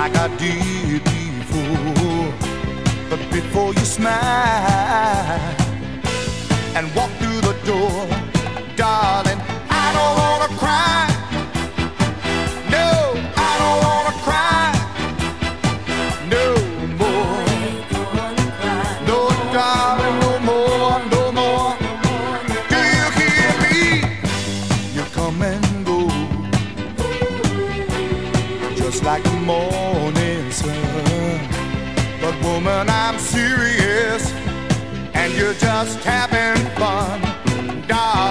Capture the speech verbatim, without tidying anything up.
like I did before. But before you smile and walk through the door, darling, I don't wanna cry. No, I don't wanna cry no more. No, darling, no more, no more. Do you hear me? You come and go, just like the morning sun. But woman, I'm serious, and you're just having fun, darling.